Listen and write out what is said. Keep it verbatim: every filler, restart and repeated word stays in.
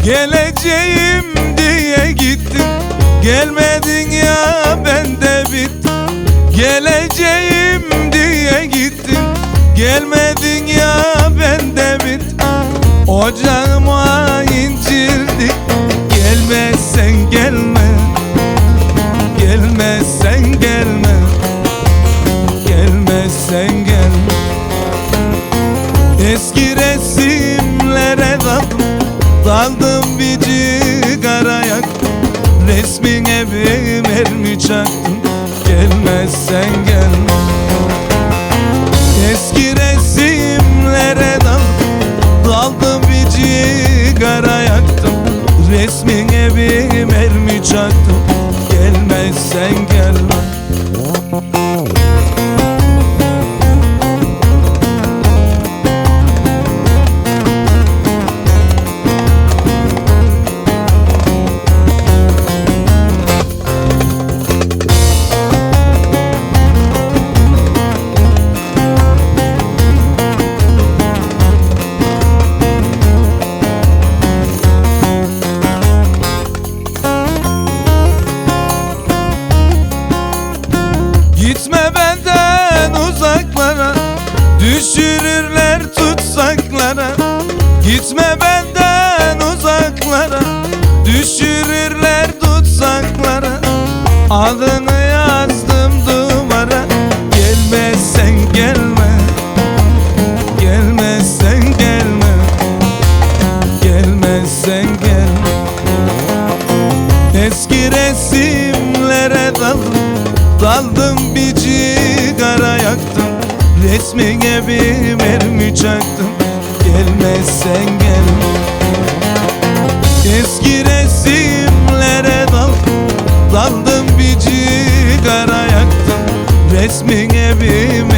Geleceğim diye gittin, gelmedin ya, ben de bittim. Geleceğim diye gittin, gelmedin ya, ben de bittim. Ocağıma incirdik, gelmezsen gelme, gelmezsen gelme, gelmezsen gelme. Eski resimlere daldım, daldım bir cigara yaktım. Resmine bir mermi çaktım, gelmezsen gelme. Eski resimlere daldım, daldım bir cigara yaktım. Resmine bir mermi çaktım, gelmezsen gelme. Gitme benden uzaklara, düşürürler tutsaklara. Gitme benden uzaklara, düşürürler tutsaklara. Adını yazdım duvara, gelmezsen gelme, gelmezsen gelme, gelmezsen gelme. Eski resimlere daldım, daldım bir cigara yaktım. Resmine bir mermi çaktım, gelmezsen gelme. Eski resimlere daldım, daldım bir cigara yaktım. Resmine bir mermi